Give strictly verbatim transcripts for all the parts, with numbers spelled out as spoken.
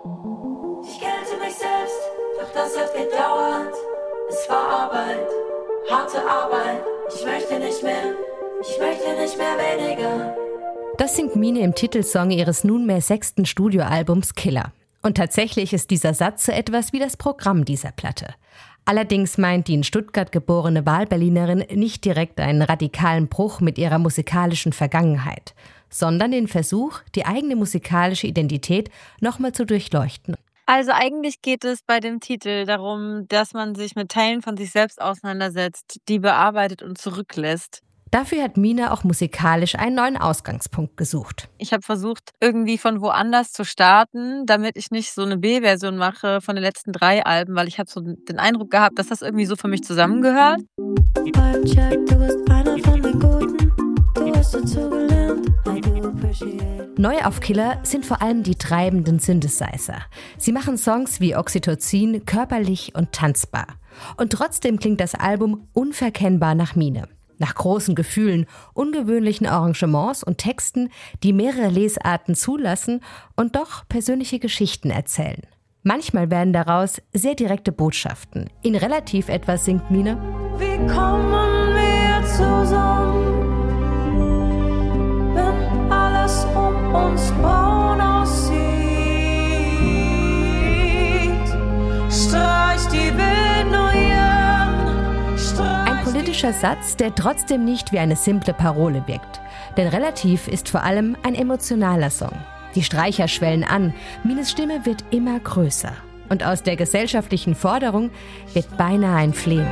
Ich kennte mich selbst, doch das hat gedauert. Es war Arbeit, harte Arbeit. Ich möchte nicht mehr, ich möchte nicht mehr weniger. Das singt Mine im Titelsong ihres nunmehr sechsten Studioalbums Killer. Und tatsächlich ist dieser Satz so etwas wie das Programm dieser Platte. Allerdings meint die in Stuttgart geborene Wahlberlinerin nicht direkt einen radikalen Bruch mit ihrer musikalischen Vergangenheit, sondern den Versuch, die eigene musikalische Identität nochmal zu durchleuchten. Also eigentlich geht es bei dem Titel darum, dass man sich mit Teilen von sich selbst auseinandersetzt, die bearbeitet und zurücklässt. Dafür hat Mine auch musikalisch einen neuen Ausgangspunkt gesucht. Ich habe versucht, irgendwie von woanders zu starten, damit ich nicht so eine B-Version mache von den letzten drei Alben, weil ich habe so den Eindruck gehabt, dass das irgendwie so für mich zusammengehört. Neu auf Killer sind vor allem die treibenden Synthesizer. Sie machen Songs wie Oxytocin körperlich und tanzbar. Und trotzdem klingt das Album unverkennbar nach Mine. Nach großen Gefühlen, ungewöhnlichen Arrangements und Texten, die mehrere Lesarten zulassen und doch persönliche Geschichten erzählen. Manchmal werden daraus sehr direkte Botschaften. In Relativ etwas singt Mine: Wie kommen wir zusammen, wenn alles um uns braun aussieht? Streich die Windungen. Ein politischer Satz, der trotzdem nicht wie eine simple Parole wirkt. Denn Relativ ist vor allem ein emotionaler Song. Die Streicher schwellen an, Mines Stimme wird immer größer. Und aus der gesellschaftlichen Forderung wird beinahe ein Flehen.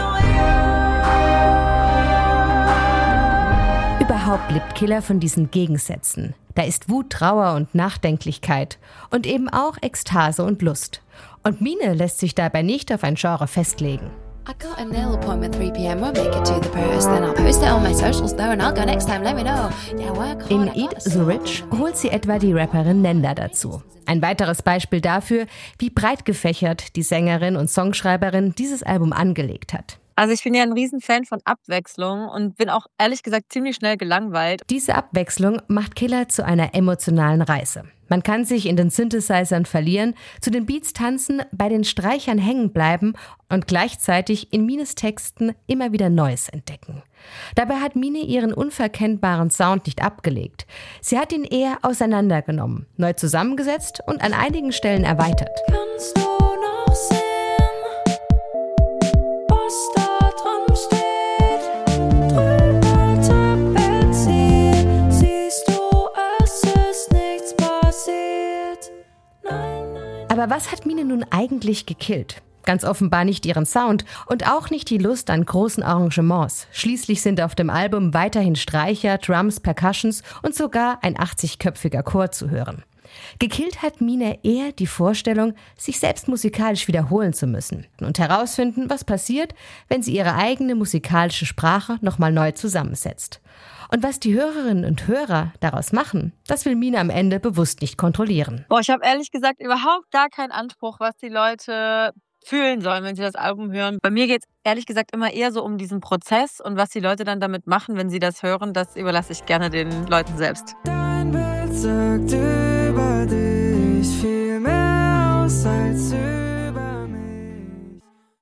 Überhaupt lebt Killer von diesen Gegensätzen. Da ist Wut, Trauer und Nachdenklichkeit. Und eben auch Ekstase und Lust. Und Mine lässt sich dabei nicht auf ein Genre festlegen. I got a nail appointment three p.m. Won't make it to the prayers. Then I'll post it on my socials though and I'll go next time, let me know. Yeah, work hard. In Eat the Rich holt sie etwa die Rapperin Nenda dazu. Ein weiteres Beispiel dafür, wie breit gefächert die Sängerin und Songschreiberin dieses Album angelegt hat. Also ich bin ja ein Riesenfan von Abwechslung und bin auch ehrlich gesagt ziemlich schnell gelangweilt. Diese Abwechslung macht Killer zu einer emotionalen Reise. Man kann sich in den Synthesizern verlieren, zu den Beats tanzen, bei den Streichern hängen bleiben und gleichzeitig in Mines Texten immer wieder Neues entdecken. Dabei hat Mine ihren unverkennbaren Sound nicht abgelegt. Sie hat ihn eher auseinandergenommen, neu zusammengesetzt und an einigen Stellen erweitert. Kannst du noch sehen, was da dran steht? Drüber tapeziert, siehst du, es ist nichts passiert. Nein, nein. Aber was hat Mine nun eigentlich gekillt? Ganz offenbar nicht ihren Sound und auch nicht die Lust an großen Arrangements. Schließlich sind auf dem Album weiterhin Streicher, Drums, Percussions und sogar ein achtzigköpfiger Chor zu hören. Gekillt hat Mine eher die Vorstellung, sich selbst musikalisch wiederholen zu müssen und herausfinden, was passiert, wenn sie ihre eigene musikalische Sprache nochmal neu zusammensetzt. Und was die Hörerinnen und Hörer daraus machen, das will Mine am Ende bewusst nicht kontrollieren. Boah, ich habe ehrlich gesagt überhaupt gar keinen Anspruch, was die Leute fühlen sollen, wenn sie das Album hören. Bei mir geht es ehrlich gesagt immer eher so um diesen Prozess und was die Leute dann damit machen, wenn sie das hören, das überlasse ich gerne den Leuten selbst. Dein Bild sagt über dich viel mehr aus als über